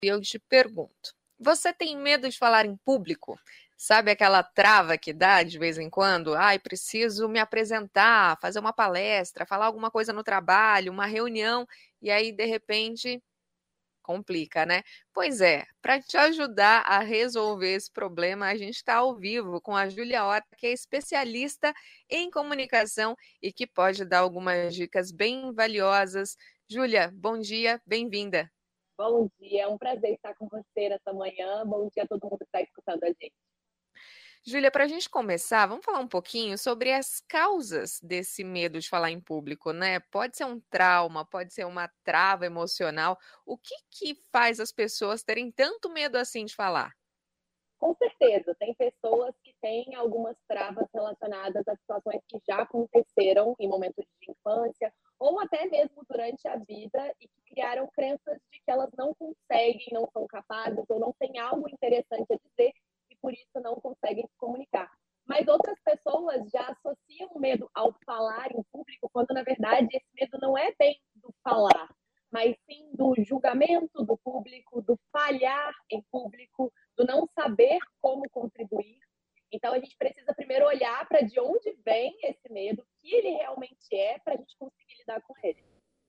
E eu te pergunto, você tem medo de falar em público? Sabe aquela trava que dá de vez em quando? Ai, preciso me apresentar, fazer uma palestra, falar alguma coisa no trabalho, uma reunião, e aí, de repente, complica, né? Pois é, para te ajudar a resolver esse problema, a gente está ao vivo com a Júlia Horta, que é especialista em comunicação e que pode dar algumas dicas bem valiosas. Júlia, bom dia, bem-vinda. Bom dia, é um prazer estar com você nessa manhã. Bom dia a todo mundo que está escutando a gente. Júlia, para a gente começar, vamos falar um pouquinho sobre as causas desse medo de falar em público, né? Pode ser um trauma, pode ser uma trava emocional. O que que faz as pessoas terem tanto medo assim de falar? Com certeza, tem pessoas que têm algumas travas relacionadas a situações que já aconteceram em momentos de infância ou até mesmo durante a vida e que criaram crenças de que elas não conseguem, não são capazes ou não têm algo interessante a dizer e por isso não conseguem se comunicar. Mas outras pessoas já associam o medo ao falar em público, quando na verdade esse medo não é bem do falar, mas sim do julgamento do público, do falhar em público, do não saber como contribuir. Então, a gente precisa primeiro olhar para de onde vem esse medo, o que ele realmente é, para a gente conseguir lidar com ele.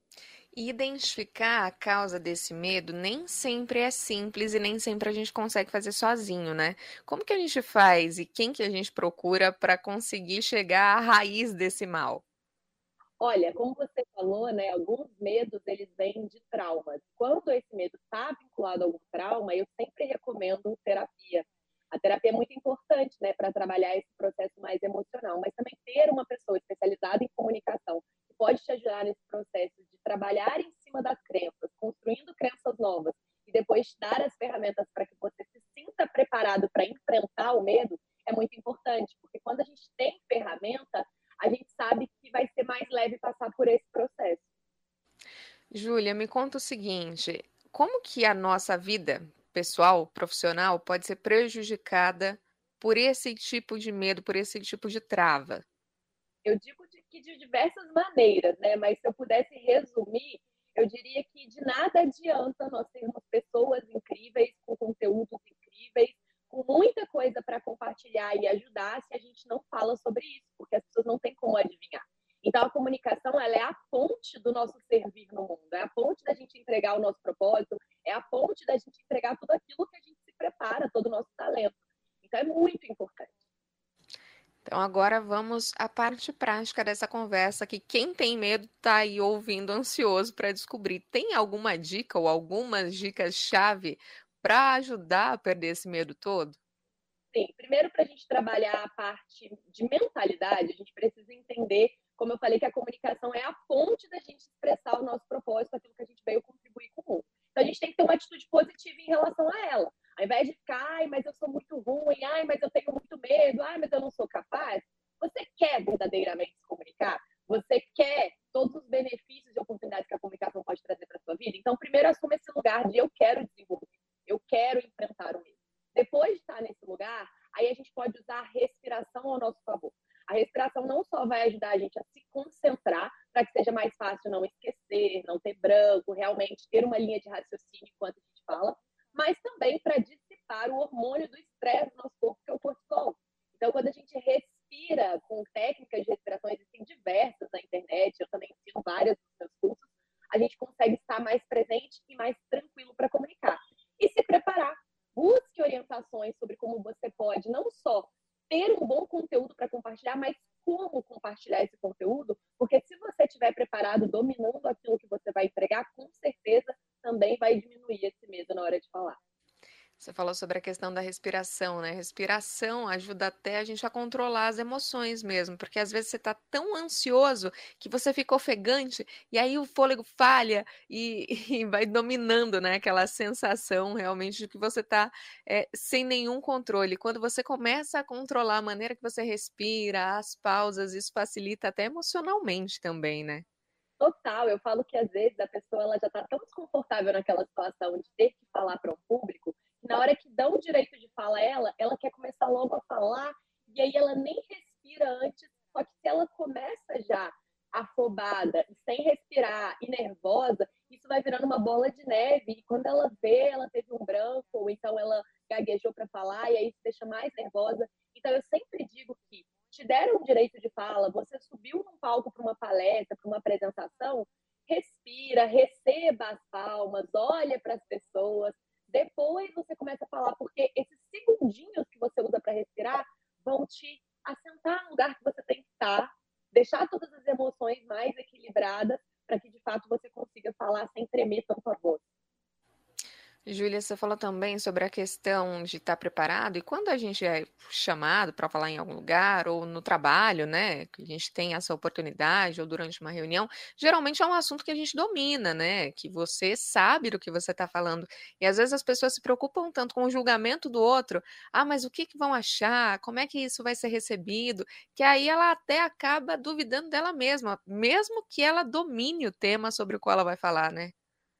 E identificar a causa desse medo nem sempre é simples e nem sempre a gente consegue fazer sozinho, né? Como que a gente faz e quem que a gente procura para conseguir chegar à raiz desse mal? Olha, como você falou, né, alguns medos eles vêm de traumas. Quando esse medo está vinculado a algum trauma, eu sempre recomendo terapia. A terapia é muito importante, né, para trabalhar esse processo mais emocional, mas também ter uma pessoa especializada em comunicação que pode te ajudar nesse processo de trabalhar em cima das crenças, construindo crenças novas e depois te dar as ferramentas para que você se sinta preparado para enfrentar o medo é muito importante, porque quando a gente tem ferramenta, a gente sabe que vai ser mais leve passar por esse processo. Júlia, me conta o seguinte: como que a nossa vida pessoal, profissional, pode ser prejudicada por esse tipo de medo, por esse tipo de trava? Eu digo que de diversas maneiras, né? Mas se eu pudesse resumir, eu diria que de nada adianta nós termos pessoas incríveis, com conteúdos incríveis, com muita coisa para compartilhar e ajudar, se a gente não fala sobre isso, porque as pessoas não têm como adivinhar. Então, a comunicação ela é a ponte do nosso servir no mundo, é a ponte da gente entregar o nosso propósito, é a ponte da gente entregar tudo aquilo que a gente se prepara, todo o nosso talento. Então, é muito importante. Então, agora vamos à parte prática dessa conversa, que quem tem medo está aí ouvindo ansioso para descobrir. Tem alguma dica ou algumas dicas-chave para ajudar a perder esse medo todo? Sim, primeiro para a gente trabalhar a parte de mentalidade, a gente precisa entender, como eu falei, que a comunicação é a ponte da gente expressar o nosso propósito, aquilo que a gente veio contribuir com o mundo. Então a gente tem que ter uma atitude positiva em relação a ela. Ao invés de ficar, ai, mas eu sou muito ruim, ai, mas eu tenho muito medo, ai, mas eu não sou capaz. Você quer verdadeiramente se comunicar? Você quer todos os benefícios e oportunidades que a comunicação pode trazer para a sua vida? Então, primeiro assuma esse lugar de eu quero desenvolver, eu quero enfrentar o medo. Depois de estar nesse lugar, aí a gente pode usar a respiração ao nosso favor. A respiração não só vai ajudar a gente a se concentrar para que seja mais fácil não esquecer, não ter branco, realmente ter uma linha de raciocínio enquanto a gente fala, mas também para dissipar o hormônio do estresse no nosso corpo, que é o cortisol. Então, quando a gente respira com técnicas de respiração, existem diversas na internet, eu também ensino várias nos meus cursos, a gente consegue estar mais presente e mais tranquilo para comunicar. E se preparar. Busque orientações sobre como você pode não só ter um bom conteúdo para compartilhar, mas como compartilhar esse conteúdo, porque se você estiver preparado, dominando aquilo que você vai entregar, com certeza também vai diminuir esse medo na hora de falar. Você falou sobre a questão da respiração, né? Respiração ajuda até a gente a controlar as emoções mesmo, porque às vezes você está tão ansioso que você fica ofegante e aí o fôlego falha e, e vai dominando, né? Aquela sensação realmente de que você está sem nenhum controle. Quando você começa a controlar a maneira que você respira, as pausas, isso facilita até emocionalmente também, né? Total, eu falo que às vezes a pessoa ela já está tão desconfortável naquela situação de ter que falar para um público, que na hora que dão o direito de falar ela quer começar logo a falar, e aí ela nem respira antes, só que se ela começa já afobada, sem respirar e nervosa, isso vai virando uma bola de neve, e quando ela vê, ela teve branco, ou então ela gaguejou para falar e aí isso deixa mais nervosa. Então, eu sempre digo que te deram o direito de fala, você subiu num palco para uma palestra, para uma apresentação, respira, receba as palmas, olha para as pessoas, depois você começa a falar, porque esses segundinhos que você usa para respirar vão te assentar no lugar que você tem que estar, deixar todas as emoções mais equilibradas para que, de fato, você consiga falar sem tremer tanto a voz. Júlia, você falou também sobre a questão de estar preparado, e quando a gente é chamado para falar em algum lugar, ou no trabalho, né, que a gente tem essa oportunidade, ou durante uma reunião, geralmente é um assunto que a gente domina, né, que você sabe do que você está falando, e às vezes as pessoas se preocupam tanto com o julgamento do outro, mas o que que vão achar, como é que isso vai ser recebido, que aí ela até acaba duvidando dela mesma, mesmo que ela domine o tema sobre o qual ela vai falar, né?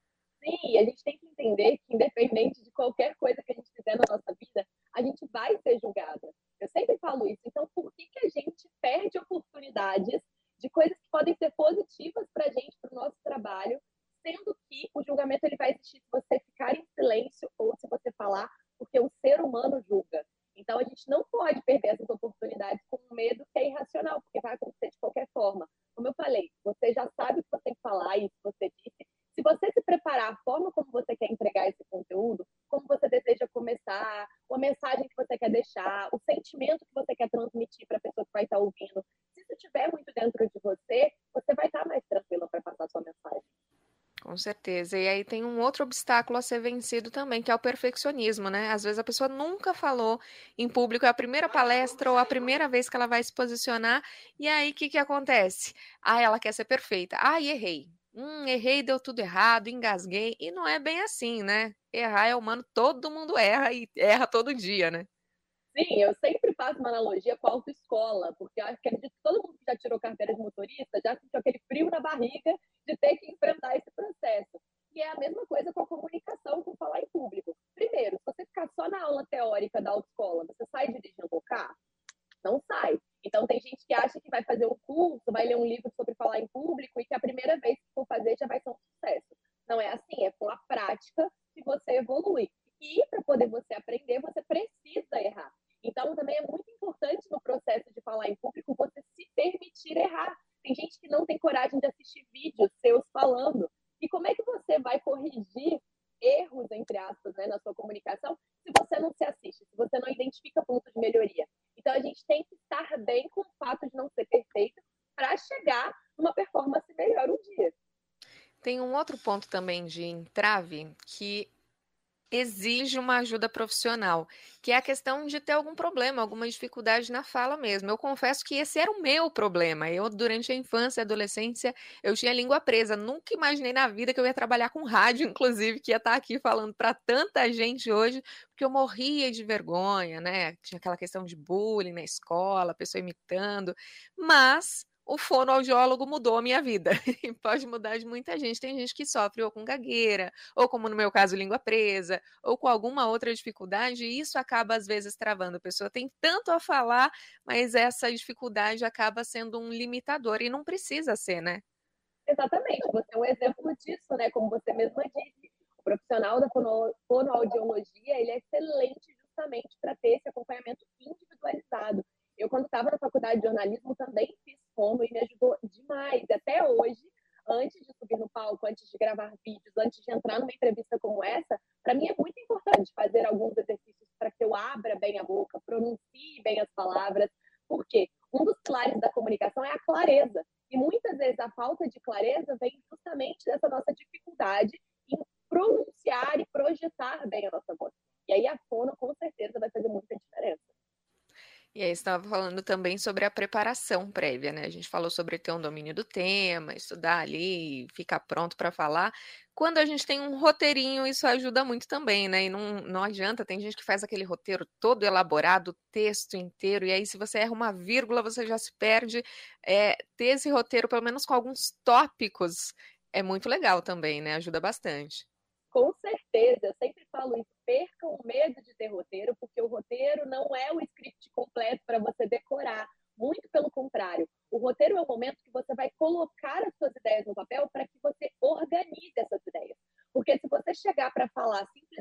Sim, a gente tem que entender que, independente de qualquer coisa que a gente fizer na nossa vida, a gente vai ser julgada. Eu sempre falo isso. Então, por que que a gente perde oportunidades de coisas que podem ser positivas para a gente, para o nosso trabalho, sendo que o julgamento ele vai existir se você ficar em silêncio ou se você falar, porque o ser humano julga. Então, a gente não pode perder essas oportunidades com um medo que é irracional, porque vai acontecer de qualquer forma. Como eu falei, você já sabe o que você tem que falar, e você disse, se você se preparar a forma como você quer entregar esse conteúdo, como você deseja começar, a mensagem que você quer deixar, o sentimento que você quer transmitir para a pessoa que vai estar ouvindo, se isso estiver muito dentro de você, você vai estar mais tranquila para passar a sua mensagem. Com certeza. E aí tem um outro obstáculo a ser vencido também, que é o perfeccionismo, né? Às vezes a pessoa nunca falou em público, é a primeira palestra ou a primeira vez que ela vai se posicionar, e aí o que que acontece? Ela quer ser perfeita. Errei. Errei, deu tudo errado, engasguei. E não é bem assim, né? Errar é humano, todo mundo erra e erra todo dia, né? Sim, eu sempre faço uma analogia com a autoescola, porque eu acredito que todo mundo que já tirou carteira de motorista já sentiu aquele frio na barriga de ter que enfrentar esse processo. E é a mesma coisa com a comunicação, com falar em público. Primeiro, se você ficar só na aula teórica da autoescola, você sai dirigindo o carro? Não sai. Então, tem gente que acha que vai fazer um curso, vai ler um livro sobre falar em público e que a primeira vez que for fazer já vai ser um sucesso. Não é assim, é com a prática que você evolui. E para poder você aprender, você precisa errar. Então, também é muito importante no processo de falar em público você se permitir errar. Tem gente que não tem coragem de assistir vídeos seus falando. E como é que você vai corrigir erros, entre aspas, né, na sua comunicação, se você não se assiste, se você não identifica pontos de melhoria? Então, a gente tem que estar bem com o fato de não ser perfeito para chegar numa performance melhor um dia. Tem um outro ponto também de entrave que exige uma ajuda profissional, que é a questão de ter algum problema, alguma dificuldade na fala mesmo. Eu confesso que esse era o meu problema. Eu, durante a infância e adolescência, eu tinha língua presa. Nunca imaginei na vida que eu ia trabalhar com rádio, inclusive, que ia estar aqui falando para tanta gente hoje, porque eu morria de vergonha, né? Tinha aquela questão de bullying na escola, a pessoa imitando, mas o fonoaudiólogo mudou a minha vida e pode mudar de muita gente. Tem gente que sofre ou com gagueira, ou como no meu caso, língua presa, ou com alguma outra dificuldade, e isso acaba às vezes travando. A pessoa tem tanto a falar, mas essa dificuldade acaba sendo um limitador, e não precisa ser, né? Exatamente, você é um exemplo disso, né? Como você mesma disse, o profissional da fonoaudiologia, ele é excelente justamente para ter esse acompanhamento individualizado. Eu, quando estava na faculdade de jornalismo, também fiz fono e me ajudou demais. Até hoje, antes de subir no palco, antes de gravar vídeos, antes de entrar numa entrevista como essa, para mim é muito importante fazer alguns exercícios para que eu abra bem a boca, pronuncie bem as palavras, porque um dos pilares da comunicação é a clareza. E muitas vezes a falta de clareza vem justamente dessa nossa dificuldade em pronunciar e projetar bem a nossa voz. E aí a fono, com certeza, vai fazer muita diferença. E aí, você estava falando também sobre a preparação prévia, né? A gente falou sobre ter um domínio do tema, estudar ali, ficar pronto para falar. Quando a gente tem um roteirinho, isso ajuda muito também, né? E não adianta, tem gente que faz aquele roteiro todo elaborado, o texto inteiro, e aí, se você erra uma vírgula, você já se perde. Ter esse roteiro, pelo menos com alguns tópicos, é muito legal também, né? Ajuda bastante. Com certeza, eu sempre falo isso, perca o medo de ter roteiro, porque o roteiro não é o script completo para você decorar. Muito pelo contrário, o roteiro é o momento que você vai colocar as suas ideias no papel para que você organize essas ideias. Porque se você chegar para falar simplesmente,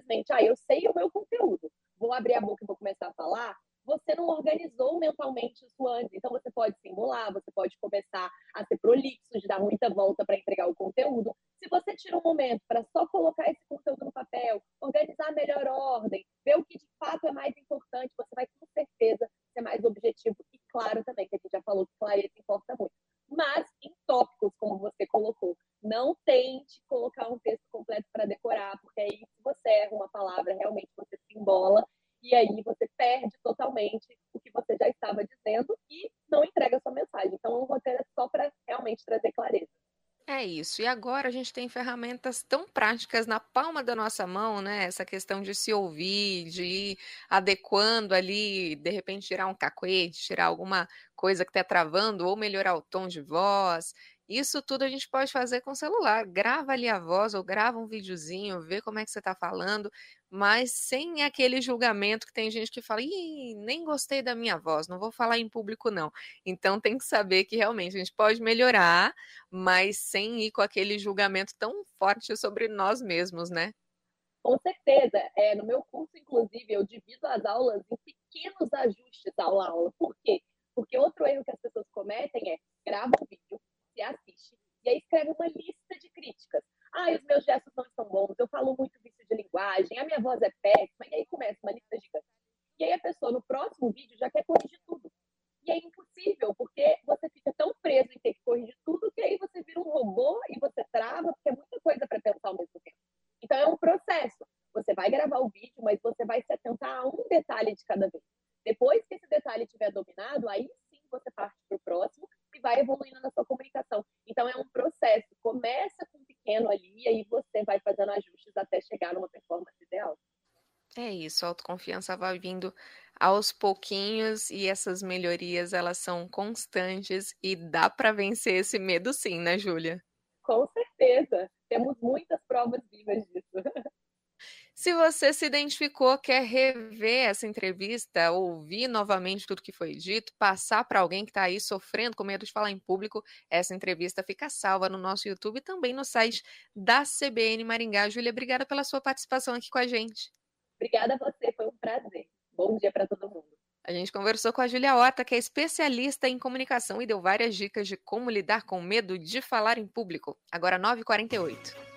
eu sei o meu conteúdo, vou abrir a boca e vou começar a falar, você não organizou mentalmente isso antes. Então, você pode simular, você pode começar a ser prolixo, de dar muita volta para entregar o conteúdo. Se você tira um momento para só colocar esse conteúdo no papel, organizar a melhor ordem, ver o que de fato é mais importante, você vai com certeza ser mais objetivo e claro também, que a gente já falou que clareza importa muito. Mas em tópicos, como você colocou, não tente colocar um texto completo para decorar, porque aí se você erra uma palavra, realmente você se embola e aí você perde totalmente o que você já estava dizendo e não entrega a sua mensagem. Então, um roteiro é só para realmente trazer clareza. É isso. E agora a gente tem ferramentas tão práticas na palma da nossa mão, né? Essa questão de se ouvir, de ir adequando ali, de repente tirar um cacuete, tirar alguma coisa que está travando, ou melhorar o tom de voz. Isso tudo a gente pode fazer com o celular. Grava ali a voz ou grava um videozinho, vê como é que você está falando, mas sem aquele julgamento que tem gente que fala, ih, nem gostei da minha voz, não vou falar em público, não. Então tem que saber que realmente a gente pode melhorar, mas sem ir com aquele julgamento tão forte sobre nós mesmos, né? Com certeza. No meu curso, inclusive, eu divido as aulas em pequenos ajustes aula a aula. Por quê? Porque outro erro que as pessoas cometem é grava um vídeo, se assiste, e aí escreve uma lista de críticas. Ah, os meus gestos não estão bons, eu falo muito vício de linguagem, a minha voz é péssima, e aí começa uma lista gigante. E aí a pessoa, no próximo vídeo, já quer corrigir tudo. E é impossível, porque você fica tão preso em ter que corrigir tudo, que aí você vira um robô e você trava, porque é muita coisa para pensar ao mesmo tempo. Então é um processo. Você vai gravar o vídeo, mas você vai se atentar a um detalhe de cada vez. Depois que esse detalhe estiver dominado, aí sim você parte para o próximo e vai evoluindo na sua comunicação. Então é um processo. Começa com um pequeno ali, e aí você vai fazendo ajustes até chegar numa performance ideal. É isso, a autoconfiança vai vindo aos pouquinhos e essas melhorias elas são constantes e dá para vencer esse medo sim, né, Júlia? Com certeza. Temos muitas provas vivas disso. Se você se identificou, quer rever essa entrevista, ouvir novamente tudo que foi dito, passar para alguém que está aí sofrendo com medo de falar em público, essa entrevista fica salva no nosso YouTube e também no site da CBN Maringá. Júlia, obrigada pela sua participação aqui com a gente. Obrigada a você, foi um prazer. Bom dia para todo mundo. A gente conversou com a Júlia Horta, que é especialista em comunicação e deu várias dicas de como lidar com medo de falar em público. Agora 9h48.